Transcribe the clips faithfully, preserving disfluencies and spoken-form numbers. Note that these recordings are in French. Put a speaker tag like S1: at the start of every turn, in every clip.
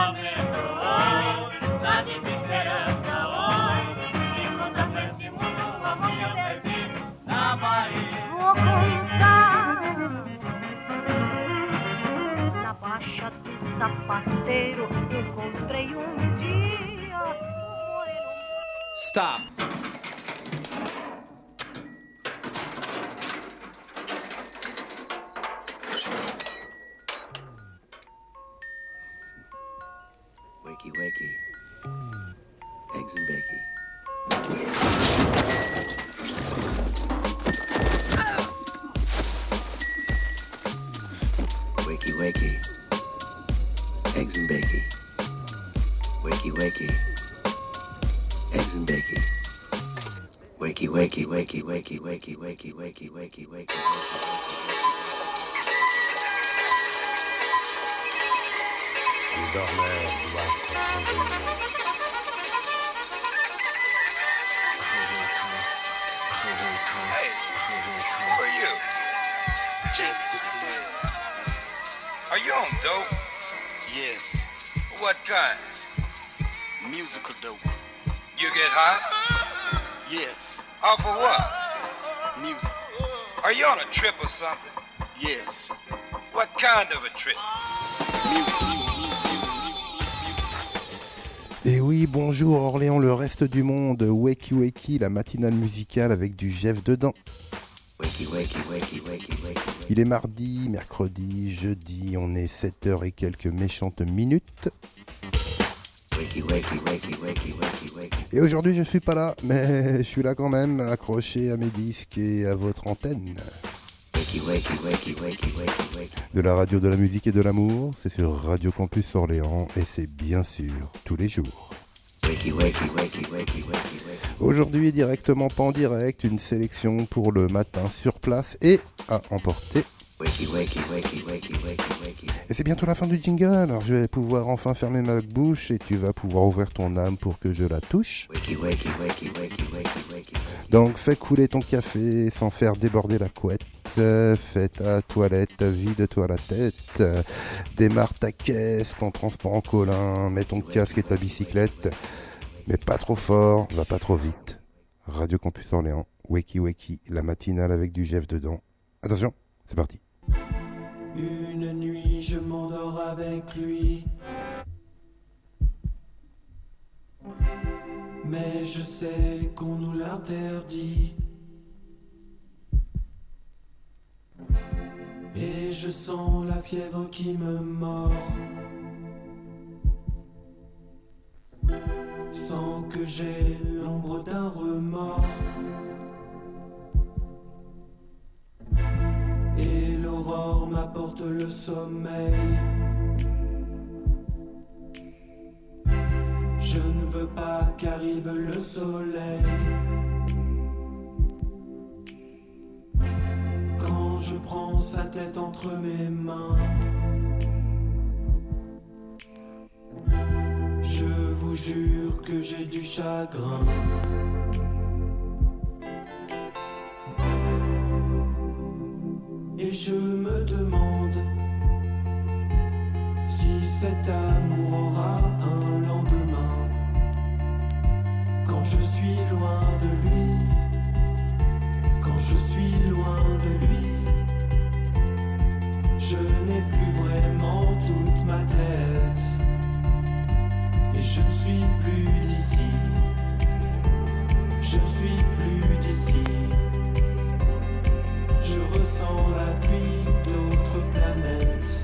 S1: Vou contar na baixa do sapateiro, encontrei um dia um moreno.
S2: Stop.
S3: Wakey, wakey. Eggs and bacon. Wakey, wakey. Eggs and bacon. Wakey, wakey. Eggs and bacon. Wakey, wakey, wakey, wakey, wakey, wakey, wakey, wakey, wakey.
S4: Le dormeur doit se réveiller.
S5: Hey, who are you? Chief. Are you on dope?
S6: Yes,
S5: What kind?
S6: musical dope.
S5: You get high?
S6: Yes,
S5: Off of what?
S6: music.
S5: Are you on a trip or something?
S6: Yes,
S5: What kind of a trip?
S6: music, music, music, music, music.
S7: Et oui, bonjour Orléans, le reste du monde, Wakey Wakey, la matinale musicale avec du Jeff dedans.
S3: Wakey, wakey, wakey, wakey, wakey.
S7: Il est mardi, mercredi, jeudi, on est sept heures et quelques méchantes minutes.
S3: Wakey, wakey, wakey, wakey, wakey, wakey.
S7: Et aujourd'hui je suis pas là, mais je suis là quand même, accroché à mes disques et à votre antenne.
S3: Wakey, wakey, wakey, wakey, wakey, wakey.
S7: De la radio de la musique et de l'amour, c'est sur Radio Campus Orléans et c'est bien sûr tous les jours.
S3: Wakey, wakey, wakey, wakey, wakey, wakey.
S7: Aujourd'hui directement pas en direct, une sélection pour le matin sur place et à emporter.
S3: Wakey, wakey, wakey, wakey, wakey, wakey.
S7: Et c'est bientôt la fin du jingle, alors je vais pouvoir enfin fermer ma bouche et tu vas pouvoir ouvrir ton âme pour que je la touche.
S3: Wakey, wakey, wakey, wakey, wakey, wakey.
S7: Donc fais couler ton café sans faire déborder la couette. Fais ta toilette, vide-toi la tête. Démarre ta caisse, ton transport en commun, mets ton casque et ta bicyclette. Mais pas trop fort, va pas trop vite. Radio Campus Orléans, Wakey Wakey, la matinale avec du Jeff dedans. Attention, c'est parti.
S8: Une nuit, je m'endors avec lui. Mais je sais qu'on nous l'interdit. Et je sens la fièvre qui me mord. Sans que j'ai l'ombre d'un remords. Et l'aurore m'apporte le sommeil. Je ne veux pas qu'arrive le soleil. Quand je prends sa tête entre mes mains, je vous jure que j'ai du chagrin. Et je me demande si cet amour aura un lendemain. Quand je suis loin de lui, quand je suis loin de lui, je n'ai plus vraiment toute ma tête. Et je ne suis plus d'ici, je ne suis plus d'ici. Je ressens la pluie d'autres planètes,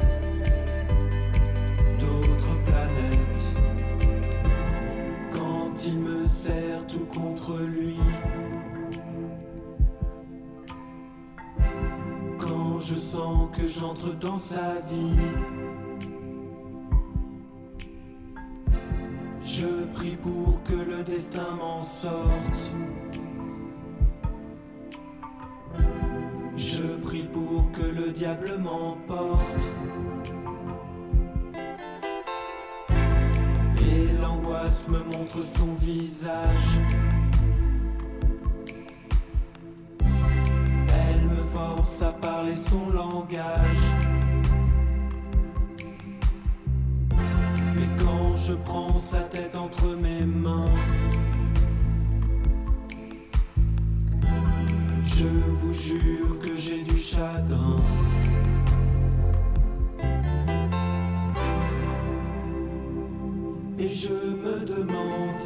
S8: d'autres planètes. Quand il me serre tout contre lui, quand je sens que j'entre dans sa vie, je prie pour que le destin m'en sorte. Je prie pour que le diable m'emporte. Et l'angoisse me montre son visage. Elle me force à parler son langage. Mais quand je prends sa tête entre mes mains. Je vous jure que j'ai du chagrin. Et je me demande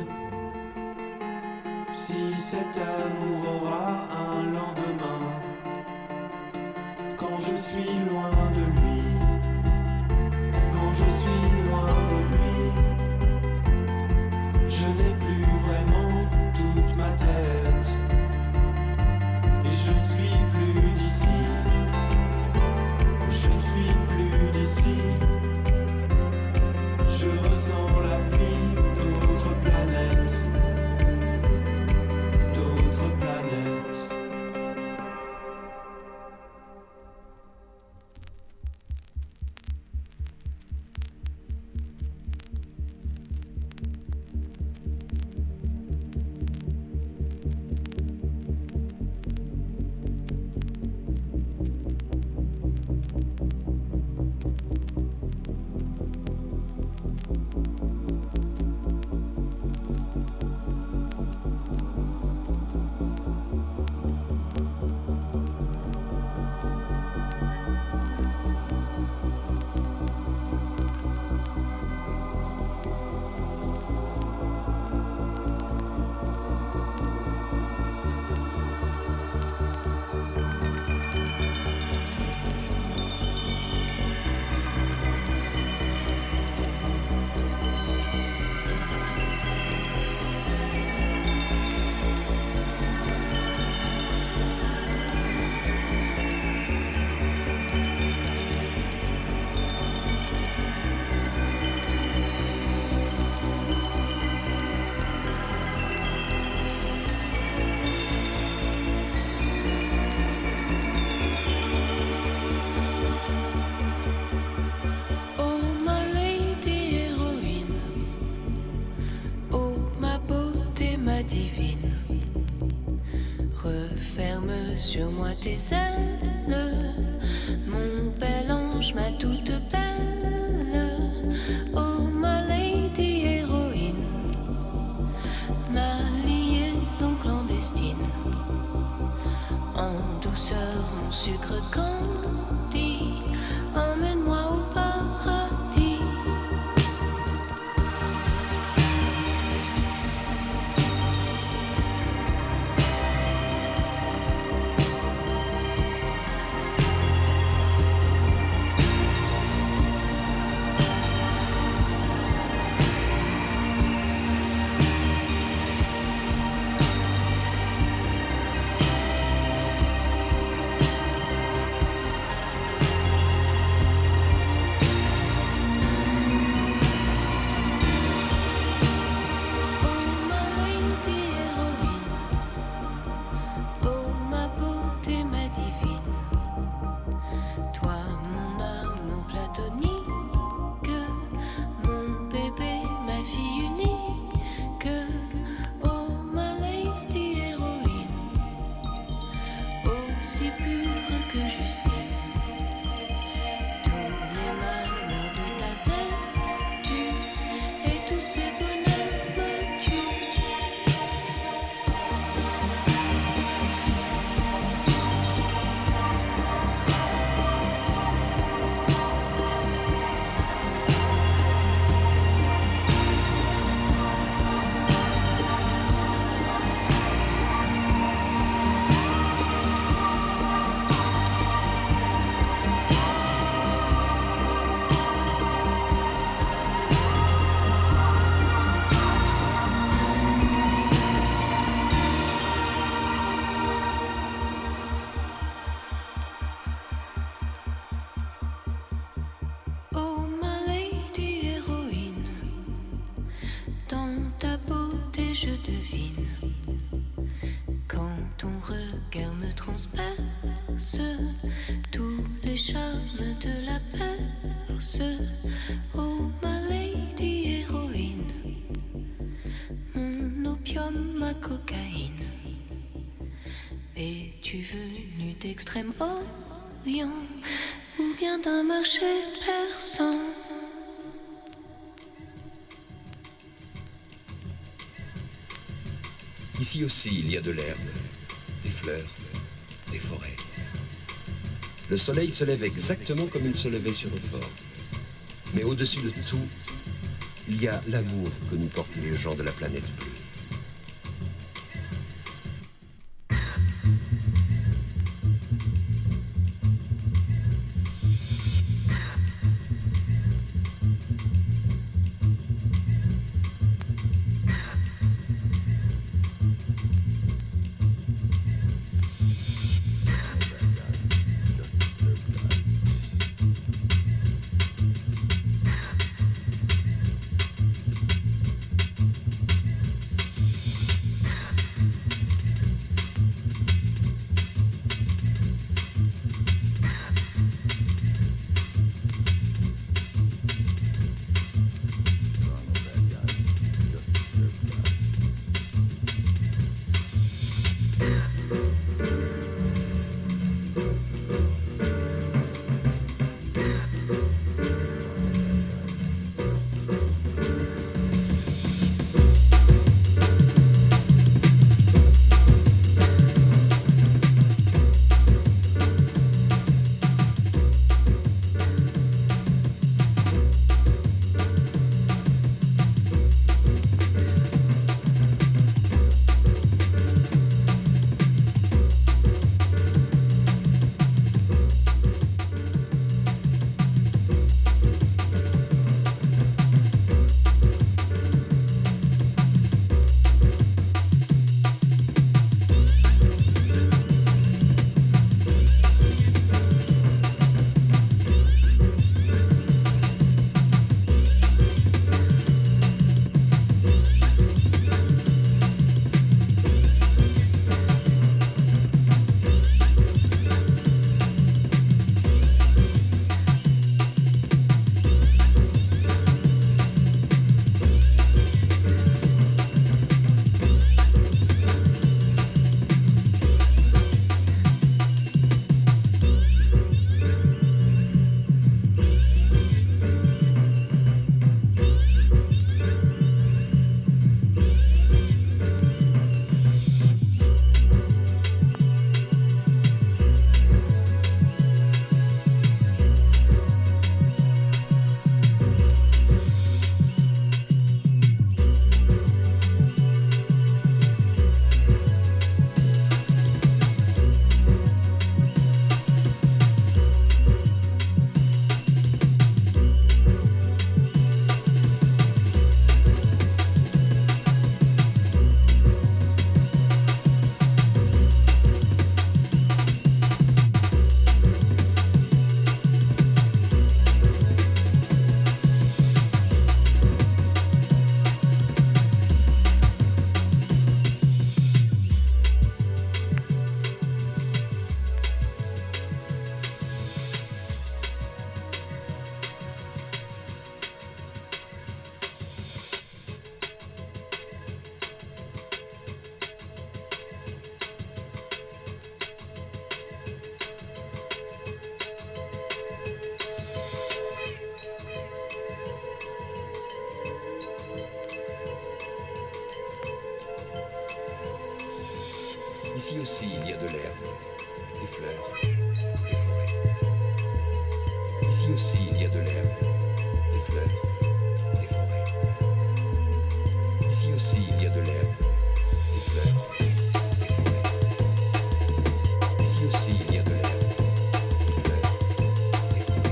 S8: si cet amour aura un lendemain. Quand je suis loin de lui, quand je suis loin de lui, je n'ai plus vraiment toute ma tête. Et je ne suis plus d'ici, je ne suis plus d'ici. Je ressens la pluie d'autres planètes, d'autres planètes.
S2: Sur moi tes ailes, mon bel ange, ma toute belle. Oh ma lady héroïne, ma liaison clandestine. En douceur mon sucre candi, emmène-moi au paradis. Transperce tous les charmes de la Perse. Oh ma lady héroïne, mon opium, ma cocaïne. Es-tu venu d'Extrême-Orient ou bien d'un marché persan?
S9: Ici aussi, il y a de l'herbe, des fleurs, des forêts. Le soleil se lève exactement comme il se levait sur le fort. Mais au-dessus de tout, il y a l'amour que nous portent les gens de la planète bleue. Ici aussi, il y a de l'herbe, des fleurs, des forêts. Ici aussi, il y a de l'herbe, des fleurs, des forêts. Ici aussi, il y a de l'herbe, des fleurs, des forêts. Ici aussi, il y a de l'herbe, des fleurs, des forêts.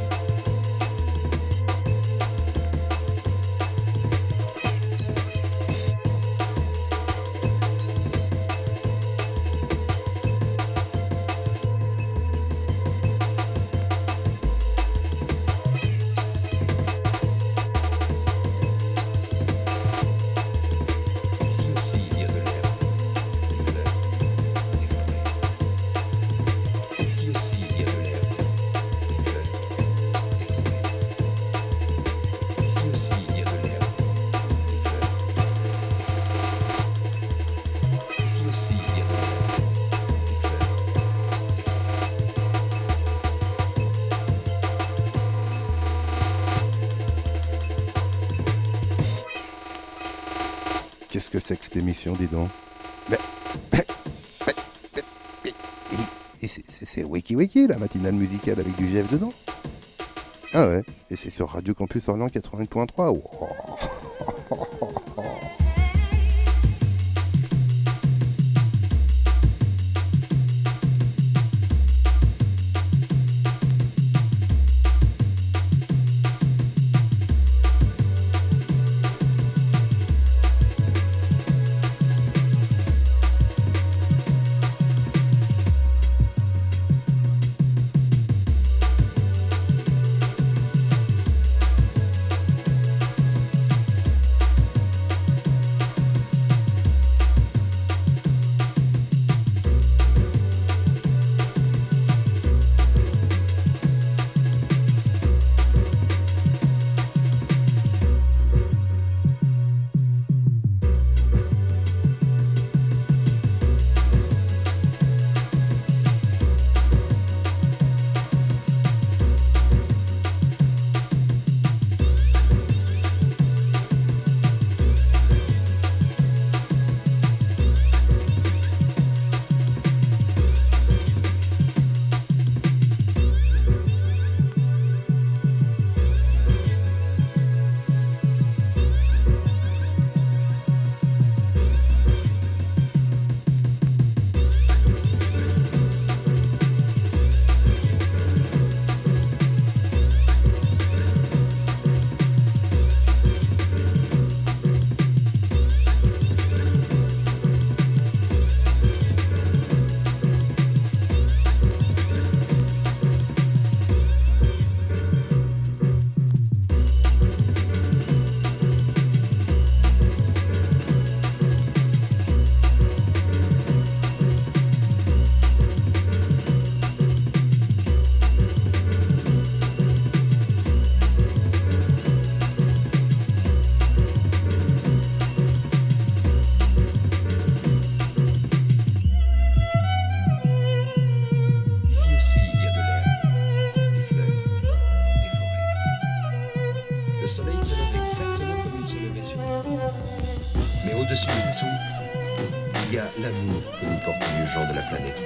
S7: Qu'est-ce que c'est que cette émission, dis donc? Mais... C'est Wiki Wiki, la matinale musicale avec du G F dedans. Ah ouais, et c'est sur Radio Campus Orléans quatre-vingts point trois. Wow.
S9: au-dessus de tout, il y a l'amour que nous portent les gens de la planète.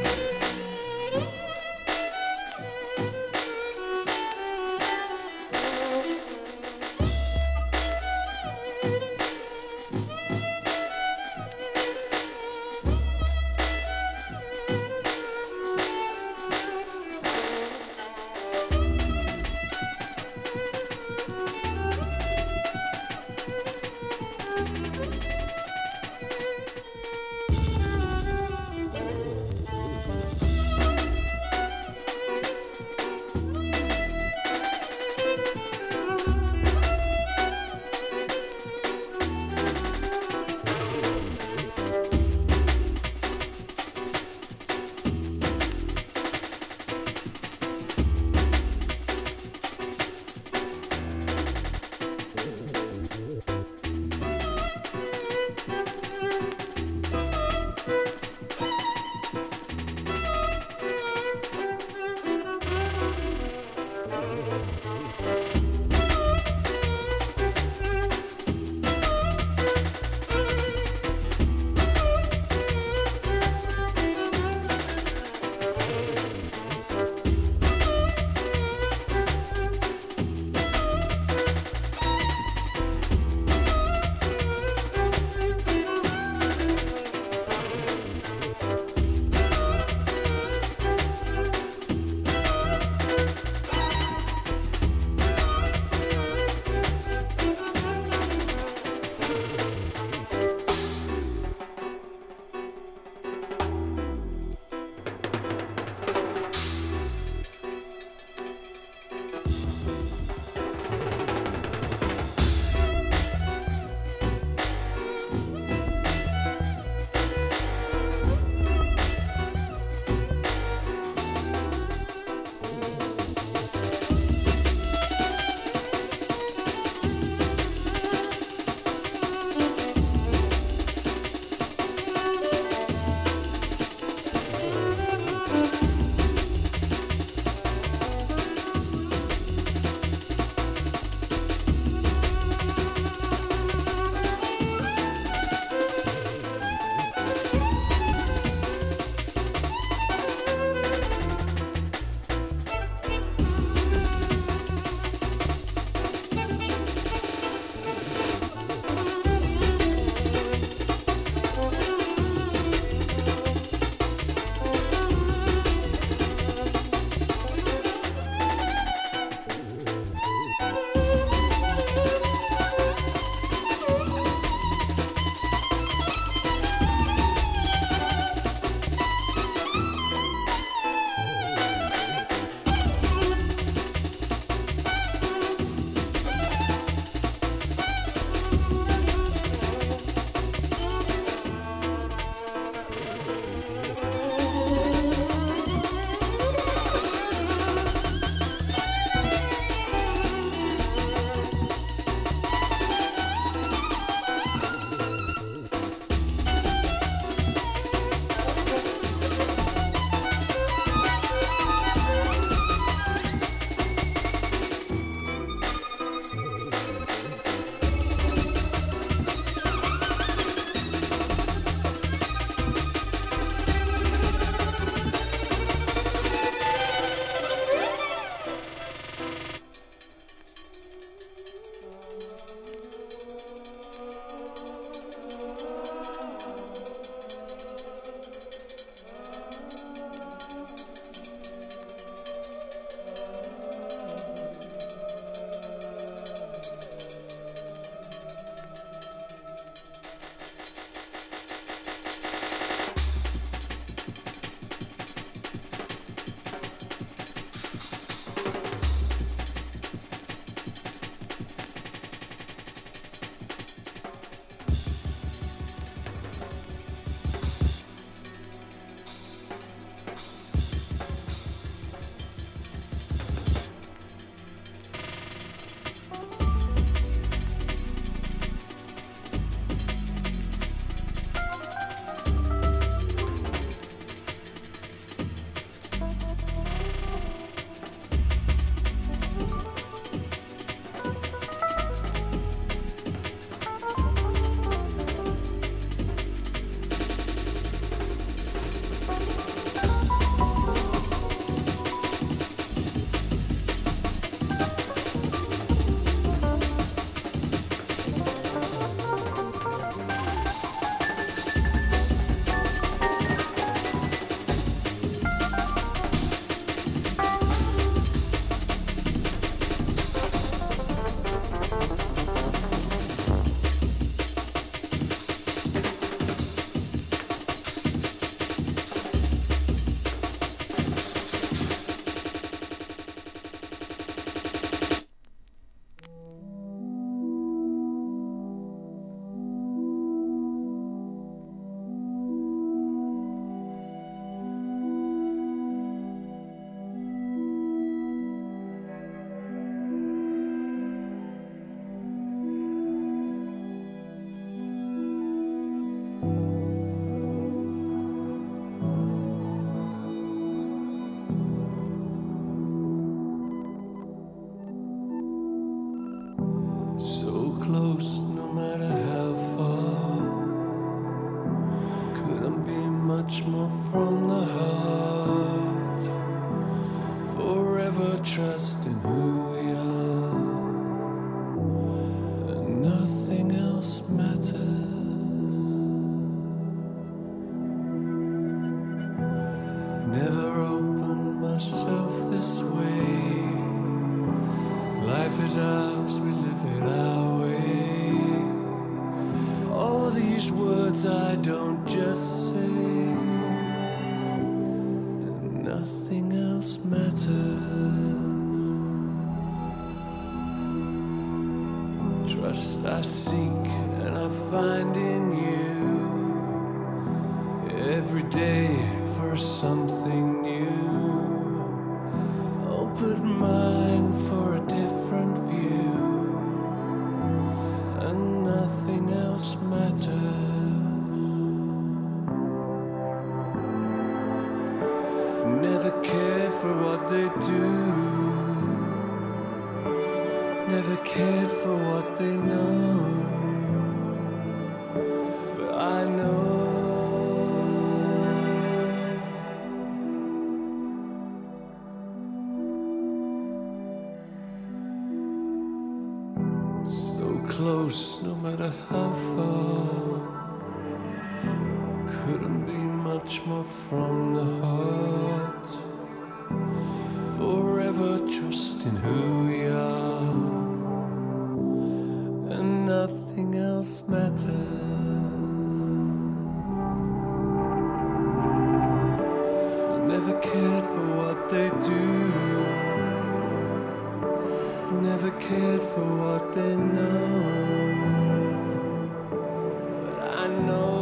S8: don't just say, and nothing else matters. Trust I seek and I find in you every day for something new. Open mind for a different view, and nothing else matters. Never cared for what they do, never cared for what they know, but I know so close, no matter how far. Couldn't be much more from the heart. Forever trusting who we are, and nothing else matters. Never cared for what they do, never cared for what they know, but I know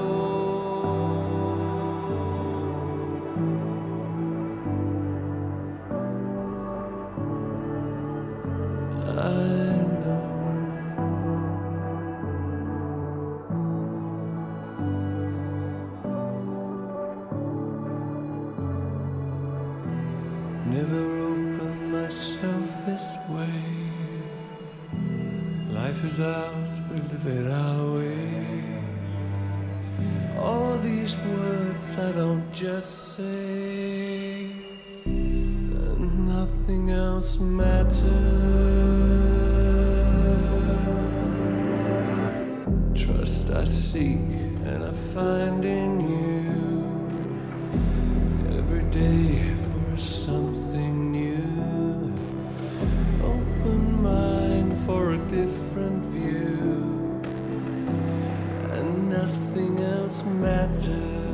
S8: is ours, we live it our way. All these words I don't just say, and nothing else matters. Trust I seek and I find in you every day for something new. Open mind for a different view, and nothing else matters.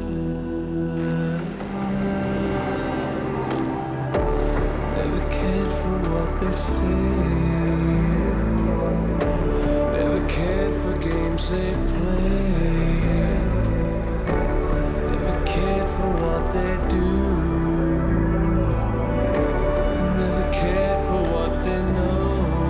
S8: Never cared for what they say, never cared for games they play, never cared for what they do, never cared for what they know.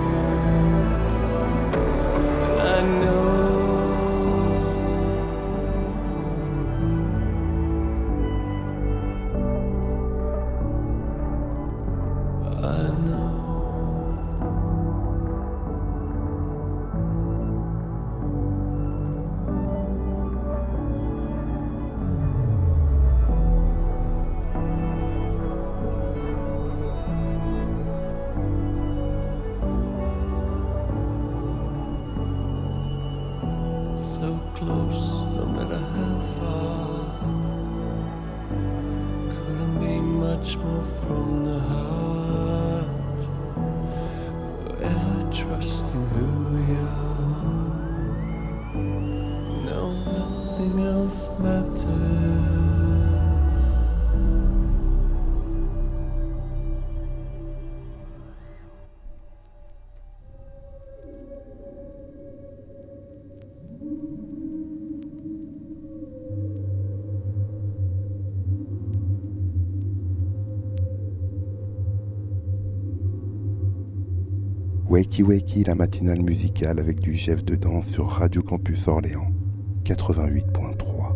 S7: Wakey Wakey, la matinale musicale avec du Jeff dedans sur Radio Campus Orléans, quatre-vingt-huit point trois.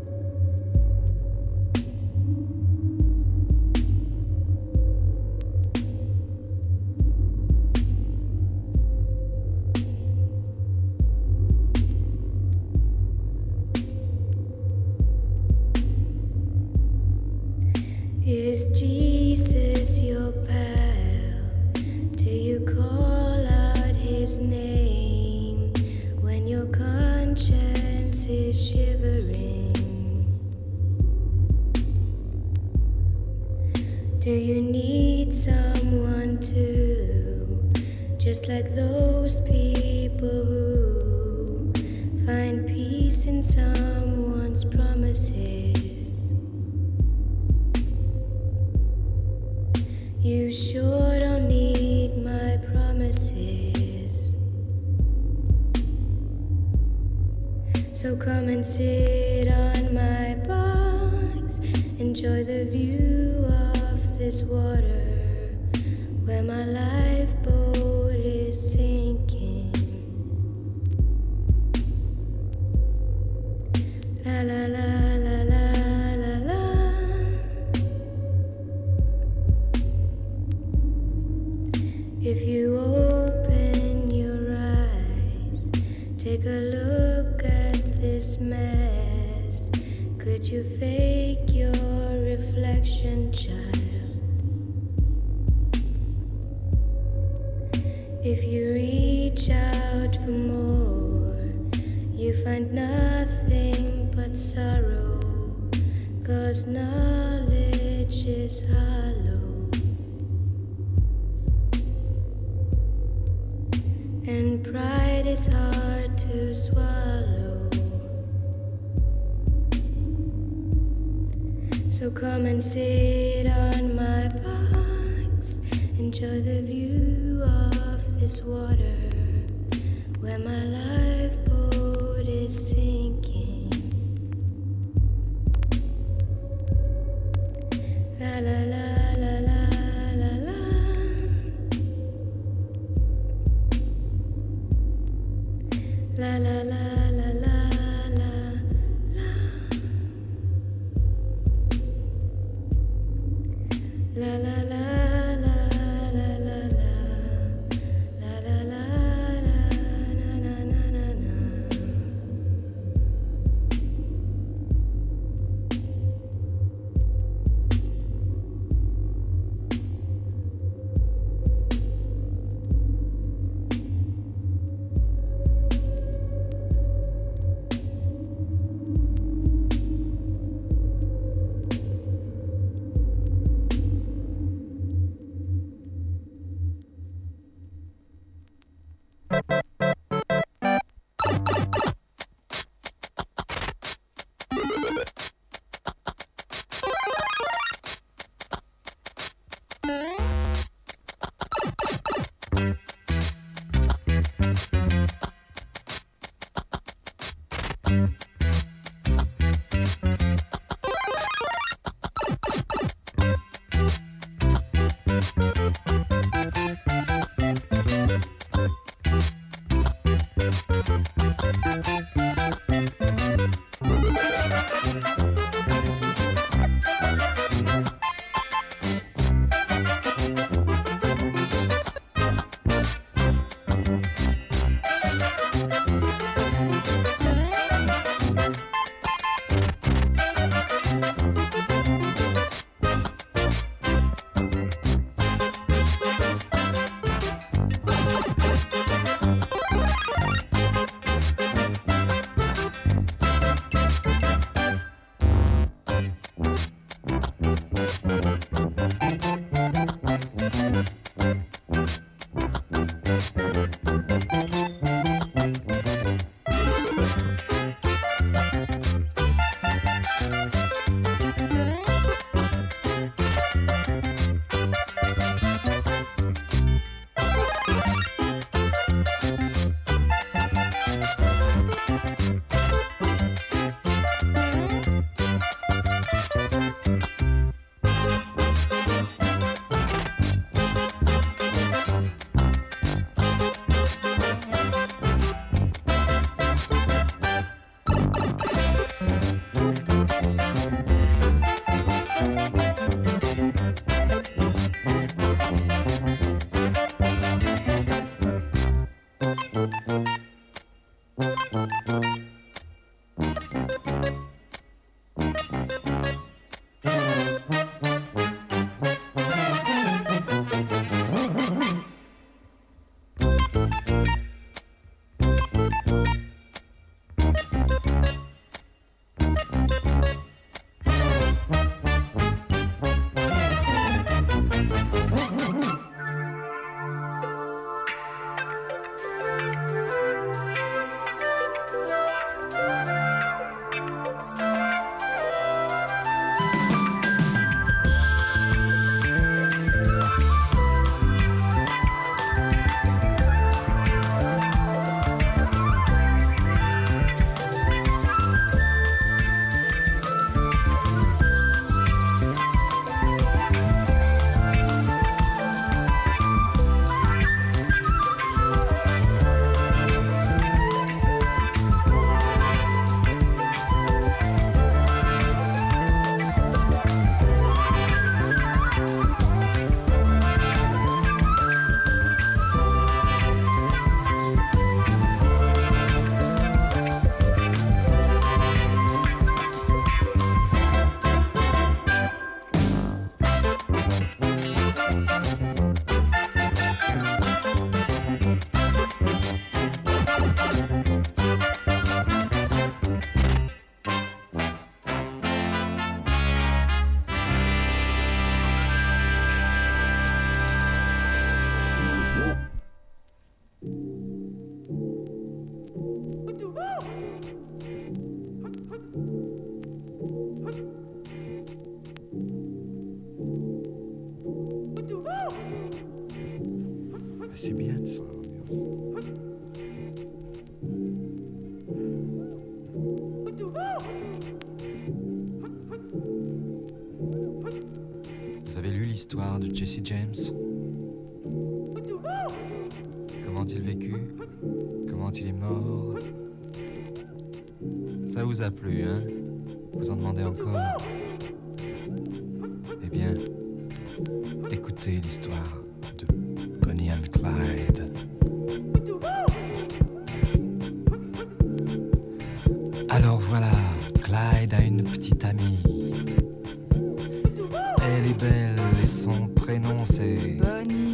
S10: Is Jesus your pal? Do you call out his name when your conscience is shivering? Do you need someone to, just like those people who find peace in someone's promise? promises. You sure don't need my promises. So come and sit on my box. Enjoy the view of this water where my lifeboat is sinking. La la la la la la la. If you open your eyes, take a look at this mess. Could you fake your reflection, child? If you reach out for more, you find nothing but sorrow, 'cause knowledge is hollow. And pride is hard to swallow. So come and sit on my box. Enjoy the view of this water where my lifeboat is sinking. La la la la la la la. La la la la la la la. La la la la la la la. La la la la na na na na na.
S11: Vous avez lu l'histoire de Jesse James? Comment il vécu? Comment il est mort? Ça vous a plu, hein? Vous en demandez encore? Eh bien, écoutez l'histoire de Bonnie and Clyde. Alors voilà, Clyde a une petite amie. Elle est belle et son prénom c'est
S12: Bonnie.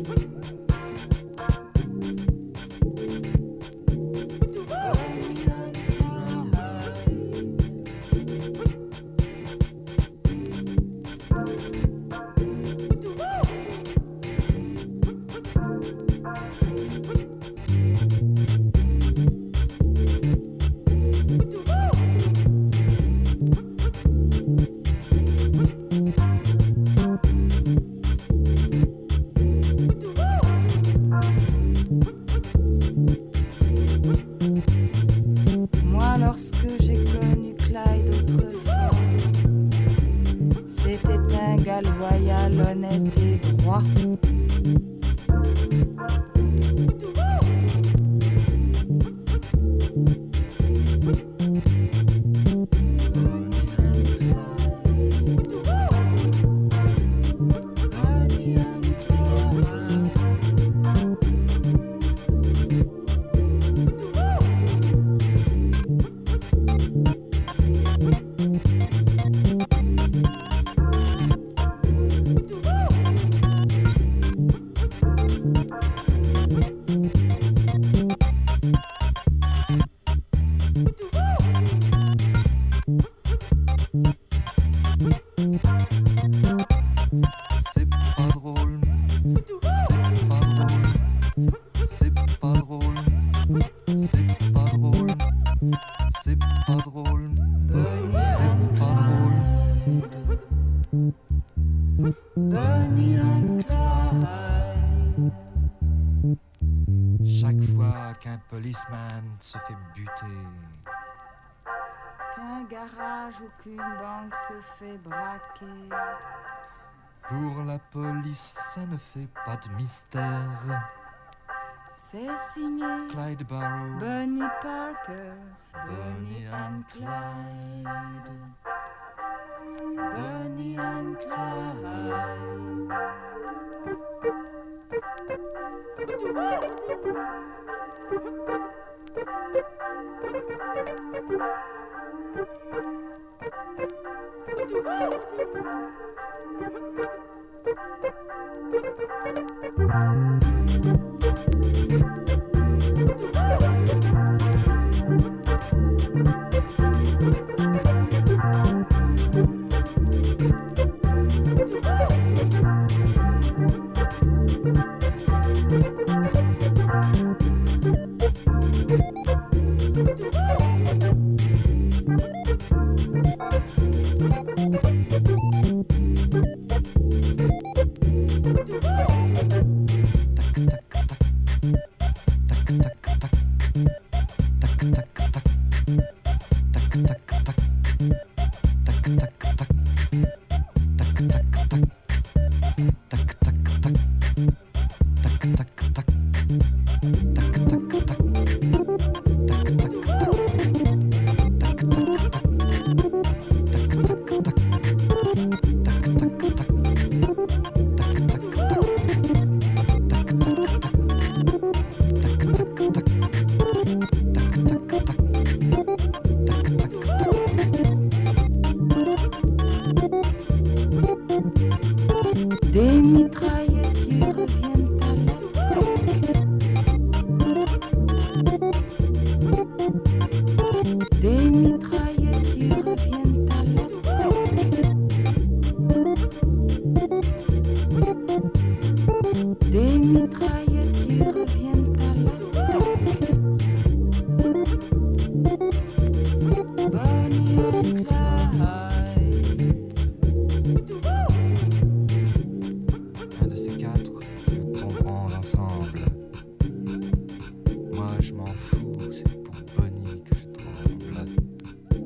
S11: se fait buter.
S12: Qu'un garage ou qu'une banque se fait braquer.
S11: Pour la police, ça ne fait pas de mystère.
S12: C'est signé
S11: Clyde Barrow,
S12: Bonnie Parker,
S11: Bonnie and Clyde.
S12: Bonnie and Clyde. Des mitraillettes qui reviennent à l'attaque. Des mitraillettes qui reviennent à l'attaque. Des mitraillettes qui reviennent à l'attaque. Bonnie and Clyde.
S11: Un de ces quatre tomberont ensemble. Moi je m'en fous, c'est pour Bonnie que je tremble.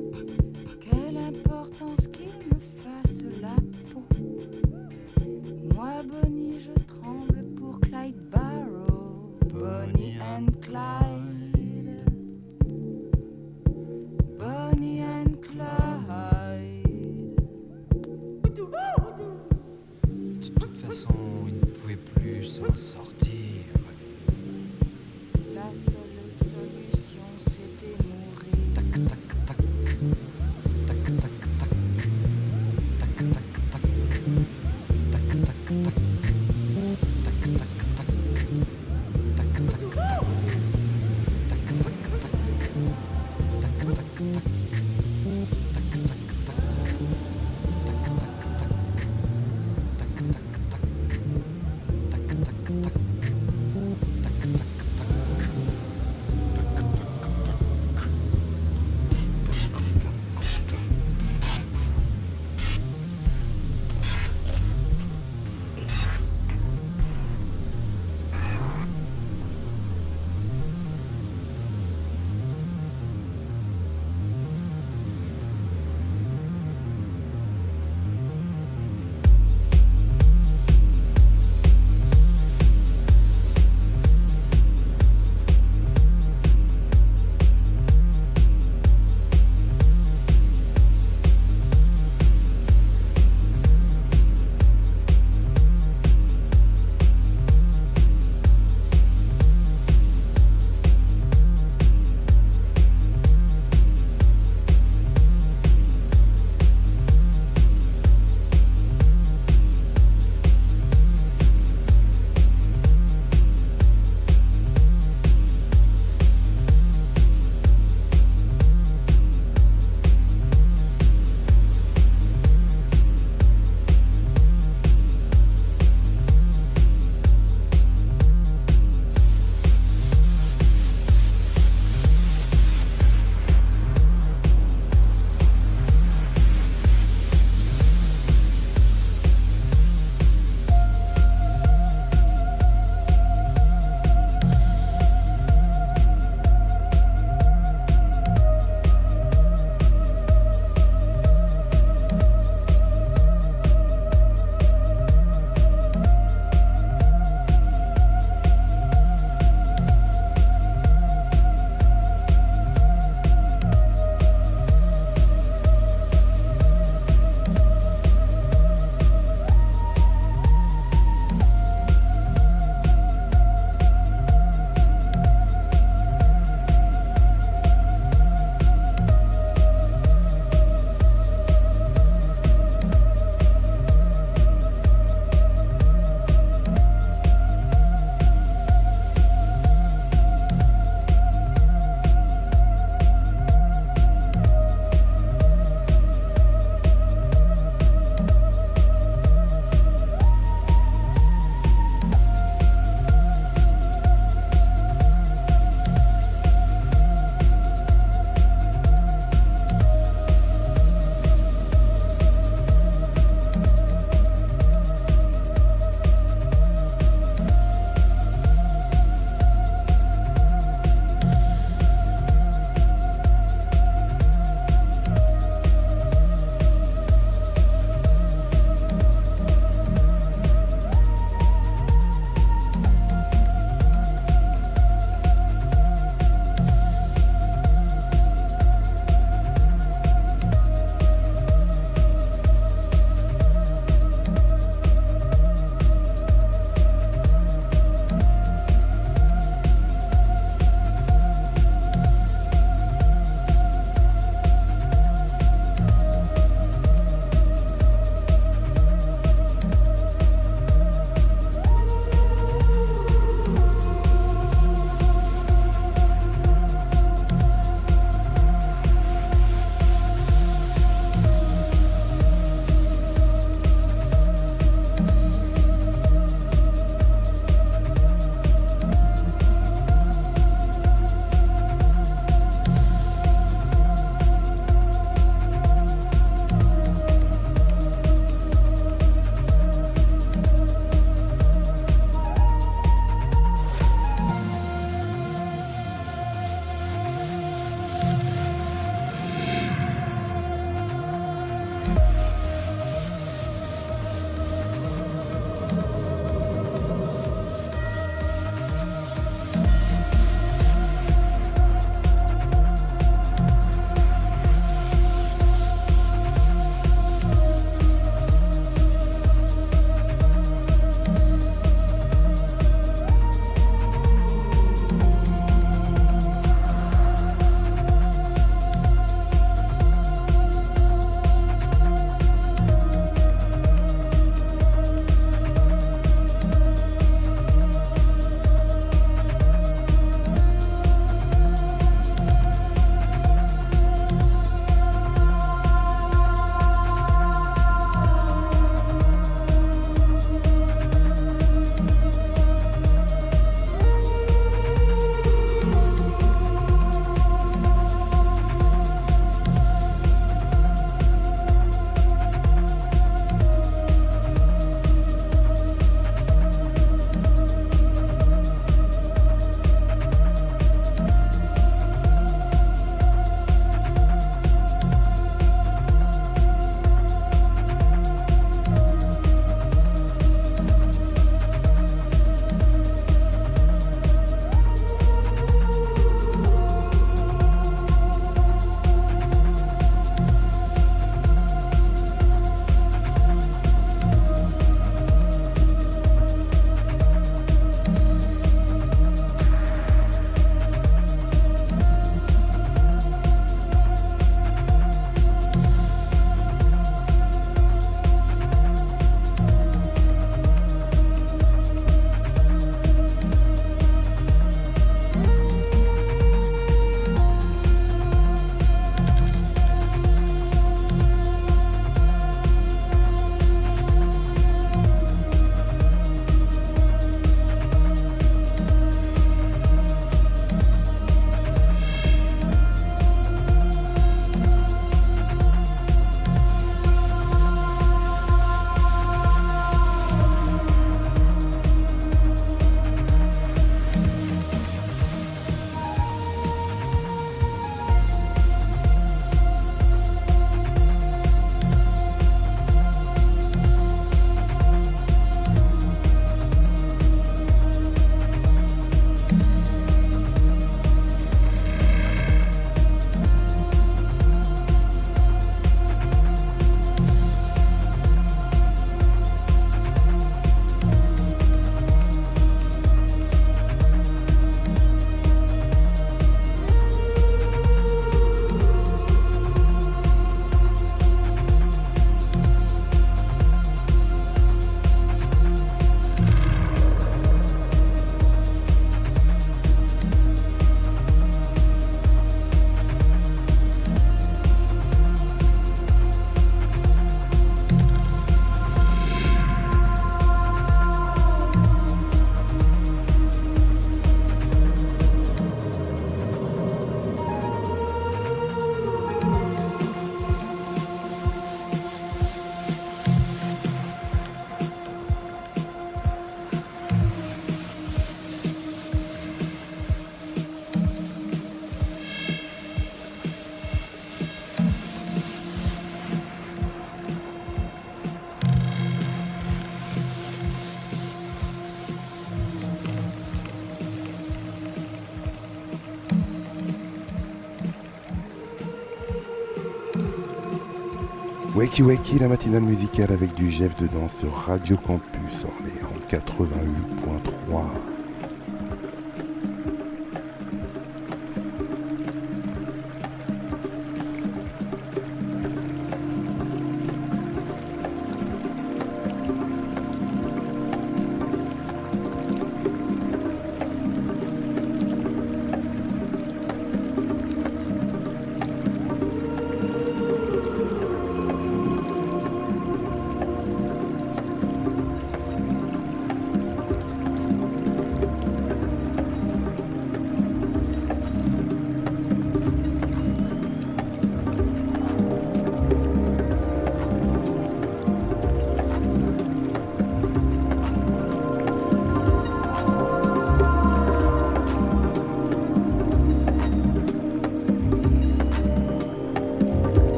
S7: Wakey Wakey, la matinale musicale avec du Jeff dedans sur Radio Campus Orléans quatre-vingt-huit point trois.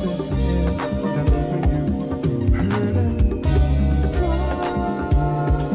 S13: Strong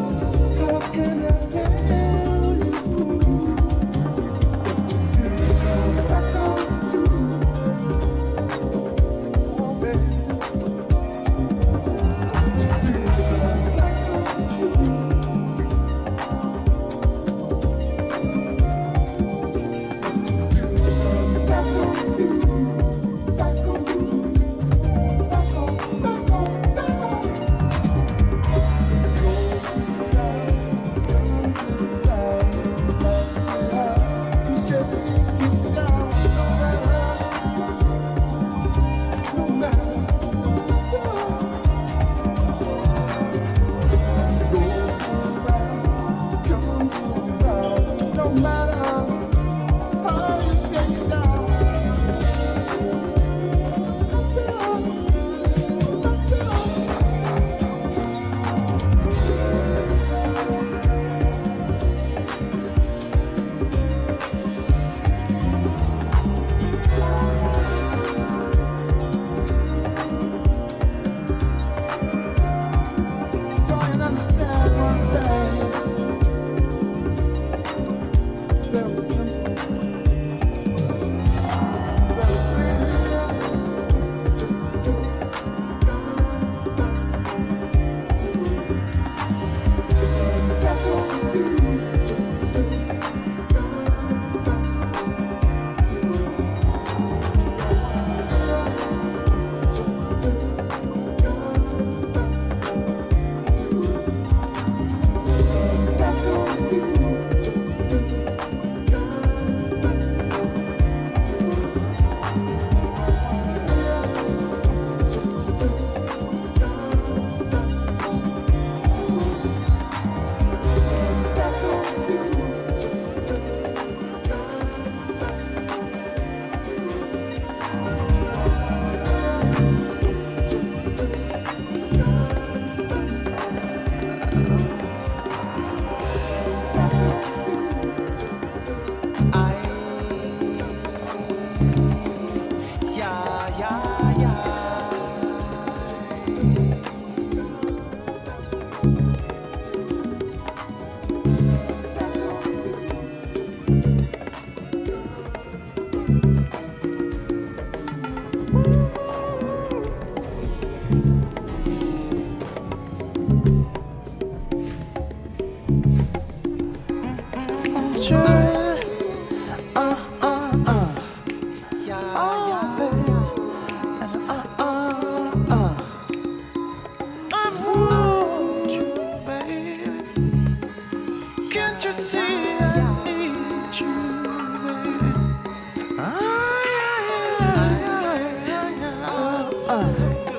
S8: try. Uh, uh, uh. Oh, baby. Uh, uh, uh. I want you, baby. Can't you see I need you, baby? Ah, yeah, yeah, yeah, yeah. Uh,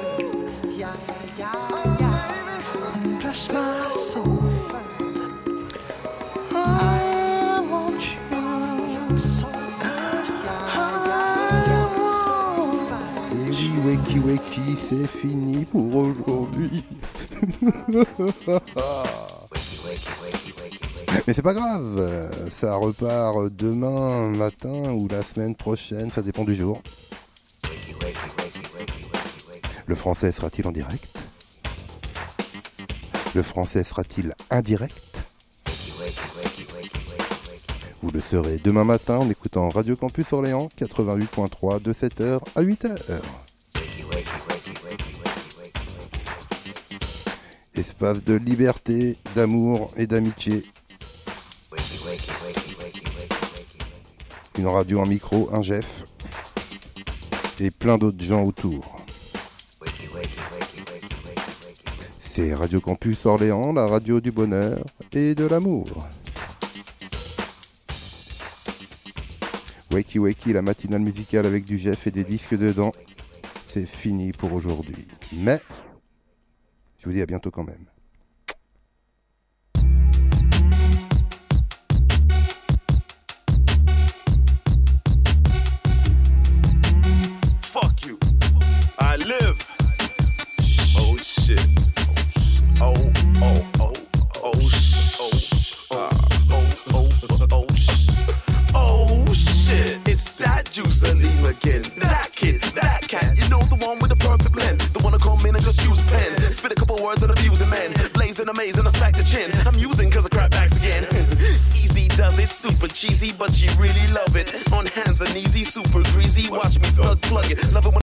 S8: uh. Bless my soul. I want you.
S7: Et oui, Wakey Wakey, c'est fini pour aujourd'hui. Mais c'est pas grave, ça repart demain matin ou la semaine prochaine, ça dépend du jour. Le français sera-t-il en direct ? Le français sera-t-il indirect ? Vous le saurez demain matin en écoutant Radio Campus Orléans quatre-vingt-huit point trois de sept heures à huit heures. Espace de liberté, d'amour et d'amitié. Une radio, un micro, un Jeff et plein d'autres gens autour. C'est Radio Campus Orléans, la radio du bonheur et de l'amour. Wakey Wakey, la matinale musicale avec du Jeff et des disques dedans. C'est fini pour aujourd'hui. Mais je vous dis à bientôt quand même.
S13: Fuck you. I live. Oh shit. Oh, oh, oh, oh, oh, uh, oh, oh, oh, oh, shit. It's that juice, Aleem again. That kid, that cat. You know the one with the perfect blend. The one to come in and just use a pen. Spit a couple words and abuse a man. Blazing amazing, I smack the chin. I'm using cause I crap backs again. Easy does it, super cheesy, but you really love it. On hands and easy, super greasy. Watch me plug plug it. Love it when